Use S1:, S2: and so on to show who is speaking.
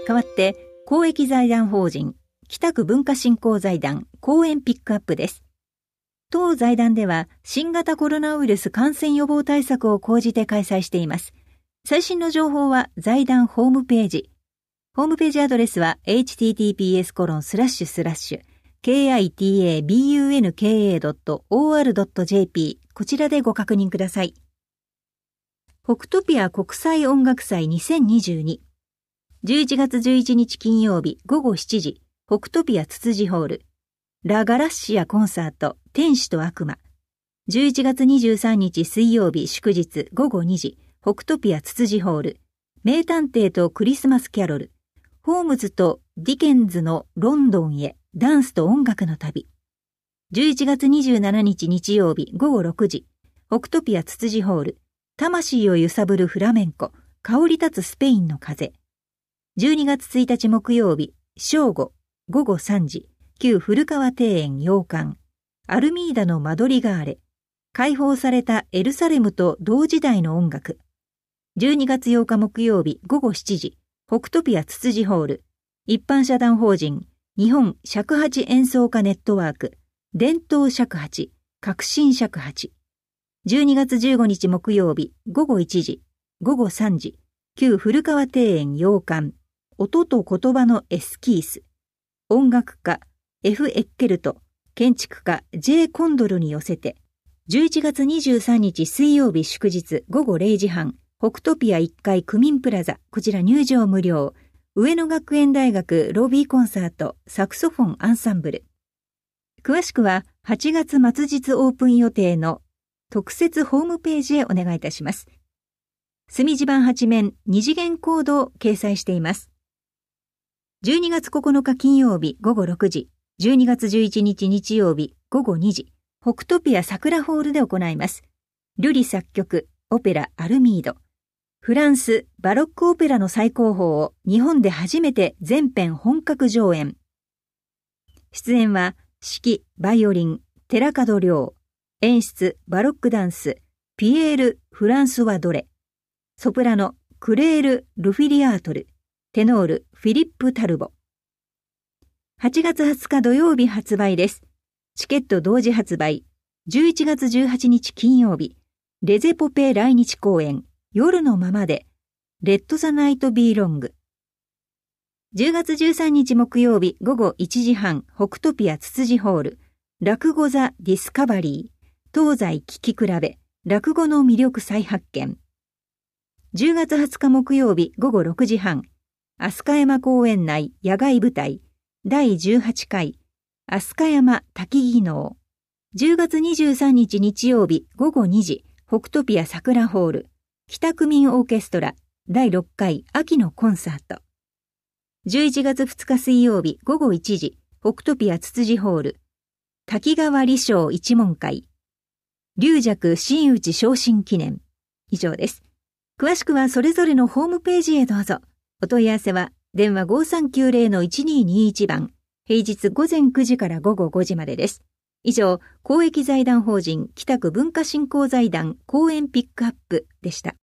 S1: 代わって公益財団法人北区文化振興財団公演ピックアップです。当財団では新型コロナウイルス感染予防対策を講じて開催しています。最新の情報は財団ホームページ。ホームページアドレスは https://kitabunka.or.jp こちらでご確認ください。北トピア国際音楽祭2022 11月11日金曜日午後7時北トピアツツジホールラ・ガラッシアコンサート天使と悪魔11月23日水曜日祝日午後2時北トピアツツジホール名探偵とクリスマスキャロルホームズとディケンズのロンドンへダンスと音楽の旅11月27日日曜日午後6時北トピアツツジホール魂を揺さぶるフラメンコ香り立つスペインの風12月1日木曜日正午午後3時旧古川庭園洋館アルミーダのマドリガーレ解放されたエルサレムと同時代の音楽12月8日木曜日午後7時北トピアツツジホール一般社団法人日本尺八演奏家ネットワーク伝統尺八革新尺八12月15日木曜日午後1時午後3時旧古川庭園洋館音と言葉のエスキース音楽家 F. エッケルト建築家 J. コンドルに寄せて11月23日水曜日祝日午後0時半北トピア1階区民プラザこちら入場無料上野学園大学ロビーコンサートサクソフォンアンサンブル詳しくは8月末日オープン予定の特設ホームページへお願いいたします。墨地板8面2次元コードを掲載しています。12月9日金曜日午後6時、12月11日日曜日午後2時、北トピア桜ホールで行います。リュリ作曲、オペラアルミード。フランスバロックオペラの最高峰を日本で初めて全編本格上演。出演は指揮、バイオリン、寺門亮、演出、バロックダンス、ピエール・フランスワ・ドレ、ソプラノ、クレール・ルフィリアートル、テノール、フィリップ・タルボ。8月20日土曜日発売です。チケット同時発売。11月18日金曜日、レゼポペ来日公演、夜のままで、レッド・ザ・ナイト・ビー・ロング。10月13日木曜日午後1時半、北トピアツツジホール、落語ザ・ディスカバリー、東西聞き比べ、落語の魅力再発見。10月20日木曜日午後6時半、飛鳥山公園内野外舞台、第18回、飛鳥山滝技能。10月23日日曜日午後2時、北トピア桜ホール、北区民オーケストラ、第6回秋のコンサート。11月2日水曜日午後1時、北トピアツツジホール、滝川理章一門会、龍尺真打昇進記念。以上です。詳しくはそれぞれのホームページへどうぞ。お問い合わせは電話 5390-1221 番、平日午前9時から午後5時までです。以上、公益財団法人北区文化振興財団公演ピックアップでした。